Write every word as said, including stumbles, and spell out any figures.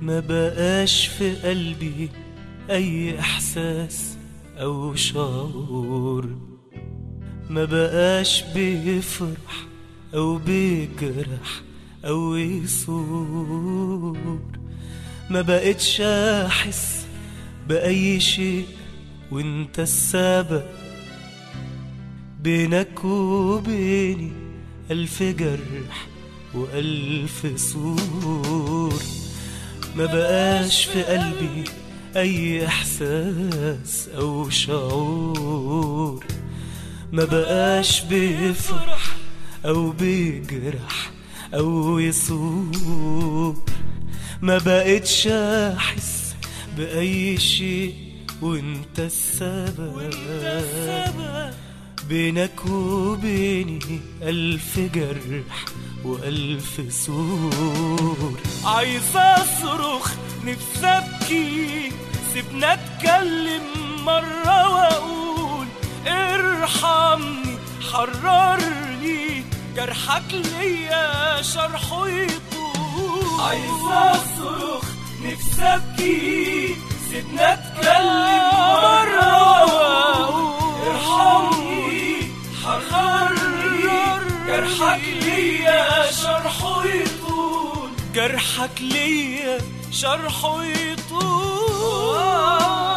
ما بقاش في قلبي أي إحساس أو شعور، ما بقاش بيفرح أو بيجرح أو يثور، ما بقتش أحس بأي شيء وانت السبب، بينك وبيني ألف جرح وألف سور، ما بقاش في قلبي أي إحساس أو شعور، ما بقاش بيفرح أو بيجرح أو يثور، ما بقتش أحس بأي شيء وانت السبب، بينك وبيني ألف جرح وألف سور. عايز أصرخ نفسي أبكي، سيبنا أتكلم مرة وأقول ارحمني حررني، جرحك ليا شرحه يطول. عايز أصرخ نفسي أبكي، سيبنا أتكلم مرة وأقول ارحمني حررني، جرحك ليا شرحه يطول، جرحك ليا شرحه يطول.